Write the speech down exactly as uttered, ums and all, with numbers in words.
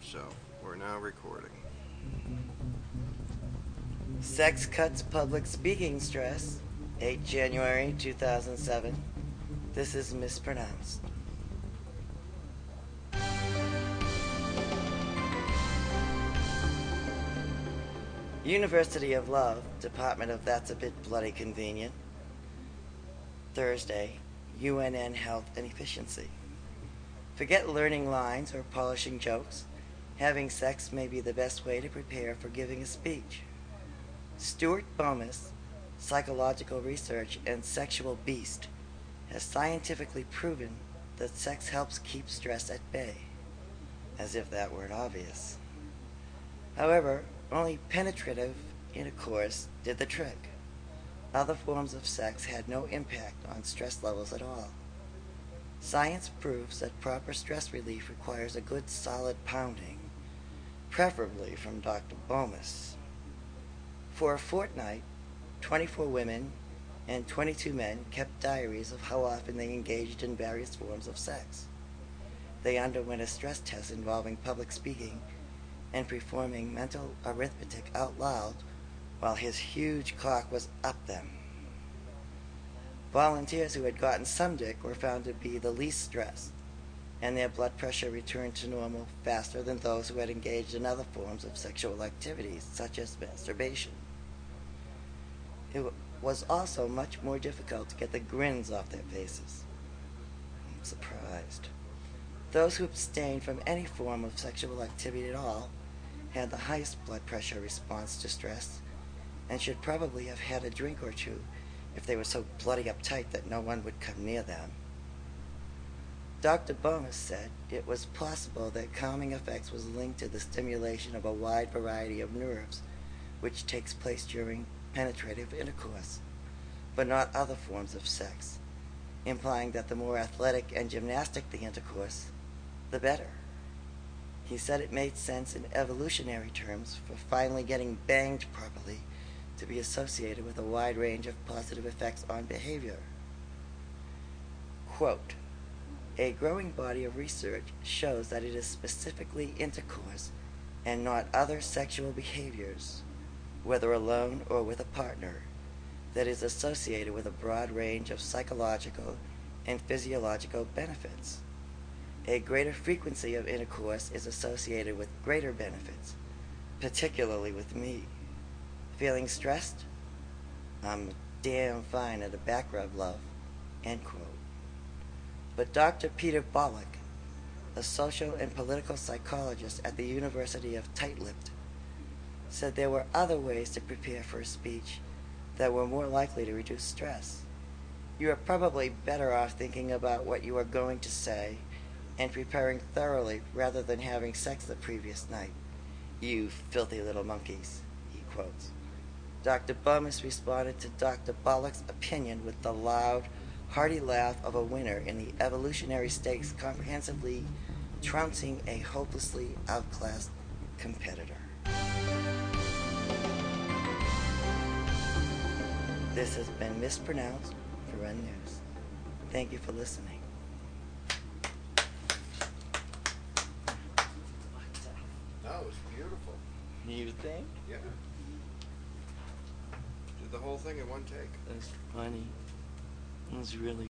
So, we're now recording. Sex Cuts Public Speaking Stress, eighth January two thousand seven. This is mispronounced. University of Love, Department of That's a Bit Bloody Convenient. Thursday, U N N Health and Efficiency. Forget learning lines or polishing jokes. Having sex may be the best way to prepare for giving a speech. Stuart Bomis, psychological research and sexual beast, has scientifically proven that sex helps keep stress at bay. As if that weren't obvious. However, only penetrative intercourse did the trick. Other forms of sex had no impact on stress levels at all. Science proves that proper stress relief requires a good solid pounding, preferably from Doctor Bomis. For a fortnight, twenty-four women and twenty-two men kept diaries of how often they engaged in various forms of sex. They underwent a stress test involving public speaking and performing mental arithmetic out loud while his huge cock was up them. Volunteers who had gotten some dick were found to be the least stressed, and their blood pressure returned to normal faster than those who had engaged in other forms of sexual activities, such as masturbation. It was also much more difficult to get the grins off their faces. I'm surprised. Those who abstained from any form of sexual activity at all had the highest blood pressure response to stress, and should probably have had a drink or two if they were so bloody uptight that no one would come near them. Doctor Bomis said it was possible that calming effects was linked to the stimulation of a wide variety of nerves, which takes place during penetrative intercourse, but not other forms of sex, implying that the more athletic and gymnastic the intercourse, the better. He said it made sense in evolutionary terms for finally getting banged properly to be associated with a wide range of positive effects on behavior. Quote, a growing body of research shows that it is specifically intercourse and not other sexual behaviors, whether alone or with a partner, that is associated with a broad range of psychological and physiological benefits. A greater frequency of intercourse is associated with greater benefits, particularly with me. Feeling stressed? I'm damn fine at a back rub, love. End quote. But Doctor Peter Bollock, a social and political psychologist at the University of Tight-Lipped, said there were other ways to prepare for a speech that were more likely to reduce stress. You are probably better off thinking about what you are going to say and preparing thoroughly rather than having sex the previous night. You filthy little monkeys, he quotes. Doctor Bomis responded to Doctor Bollock's opinion with the loud, hearty laugh of a winner in the evolutionary stakes, comprehensively trouncing a hopelessly outclassed competitor. This has been mispronounced for Run News. Thank you for listening. That was beautiful. You think? Yeah. Did the whole thing in one take. That's funny. It was really